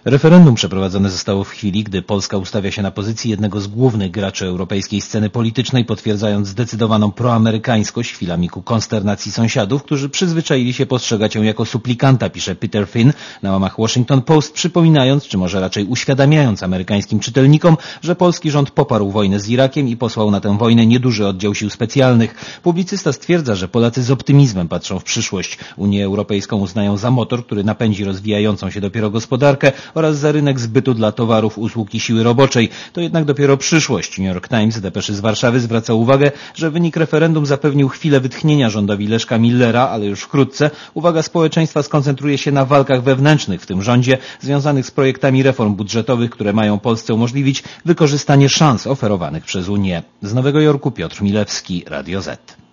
Referendum przeprowadzone zostało w chwili, gdy Polska ustawia się na pozycji jednego z głównych graczy europejskiej sceny politycznej, potwierdzając zdecydowaną proamerykańskość, chwilami ku konsternacji sąsiadów, którzy przyzwyczaili się postrzegać ją jako suplikanta, pisze Peter Finn na łamach Washington Post, przypominając, czy może raczej uświadamiając amerykańskim czytelnikom, że polski rząd poparł wojnę z Irakiem i posłał na tę wojnę nieduży oddział sił specjalnych. Publicysta stwierdza, że Polacy z optymizmem patrzą w przyszłość. Unię Europejską uznają za motor, który napędzi rozwijającą się dopiero gospodarkę oraz za rynek zbytu dla towarów, usług i siły roboczej. To jednak dopiero przyszłość. New York Times w depeszy z Warszawy zwraca uwagę, że wynik referendum zapewnił chwilę wytchnienia rządowi Leszka Millera, ale już wkrótce uwaga społeczeństwa skoncentruje się na walkach wewnętrznych w tym rządzie, związanych z projektami reform budżetowych, które mają Polsce umożliwić wykorzystanie szans oferowanych przez Unię. Z Nowego Jorku Piotr Milewski, Radio Z.